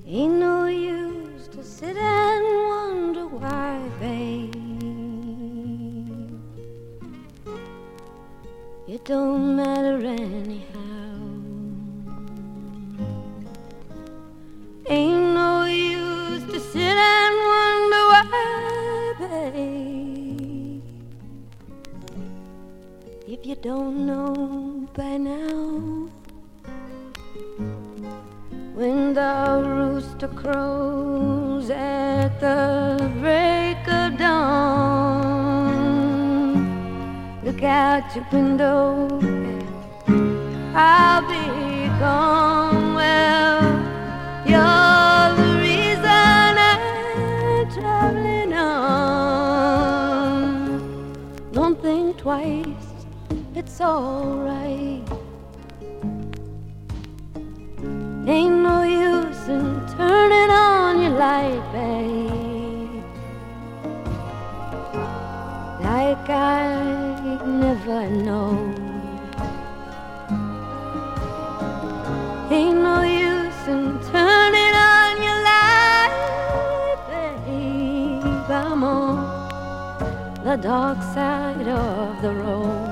Ain't no use to sit and wonder why, babe. It don't matter anyhow. Ain't no use to sit and wonder why, babe. If you don't know by now, when the rooster crows at the break of dawn, look out your window, I'll be gone. Well, you're the reason I'm traveling on. Don't think twice, it's alright. Ain't no use in turning on your light, babe, like I never know. Ain't no use in turning on your light, babe, I'm on the dark side of the road.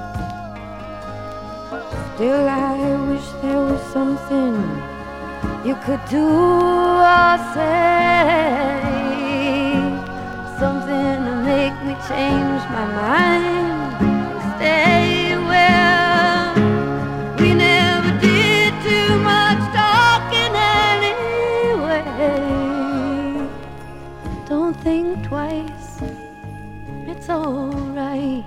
Still I wish there was something you could do or say, something to make me change my mind and stay where we never did too much talking anyway. Don't think twice, it's alright.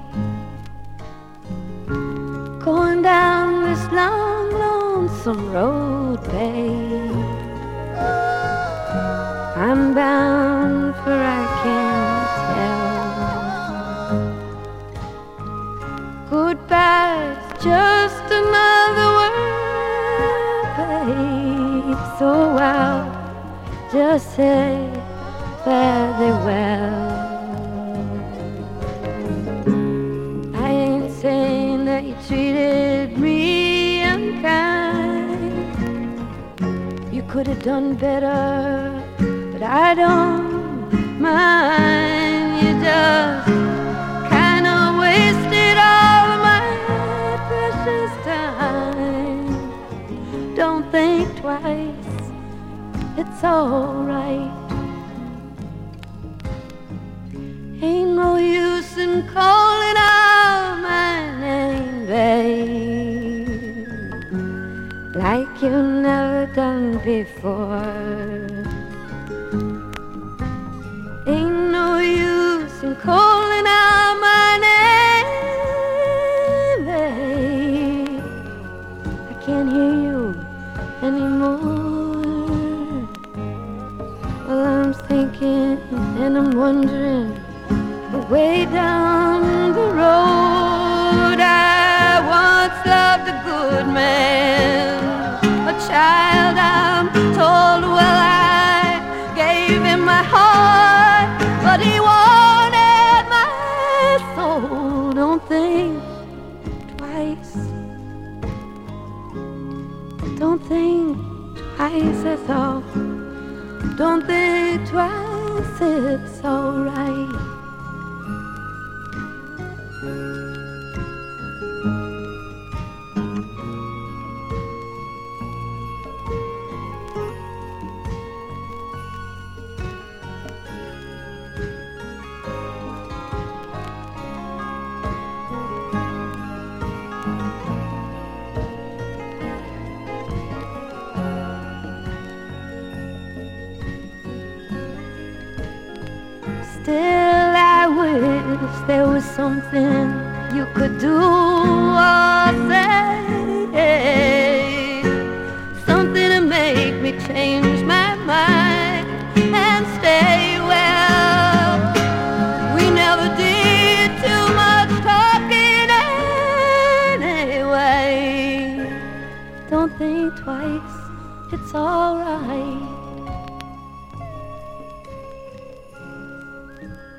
Going down this long, lonesome road, babe, I'm bound for I can't tell. Goodbye's just another word, babe, so I'll just say fare thee well. I ain't saying that you treated me unkind. You could have done better, but I don't mind. You just kind of wasted all of my precious time. Don't think twice, it's alright. Ain't no use in calling out my name, babe, like you've never done before. Ain't no use in calling out my name, babe, I can't hear you anymore. Well, I'm thinking and I'm wondering, way down the road, I once loved a good man, a child I'm told. Well, I gave him my heart, but he wanted my soul. Don't think twice, don't think twice, that's all. Don't think twice, it's alright. Still I wish there was something you could do or say, something to make me change my mind and stay. Well, we never did too much talking anyway. Don't think twice, it's alright.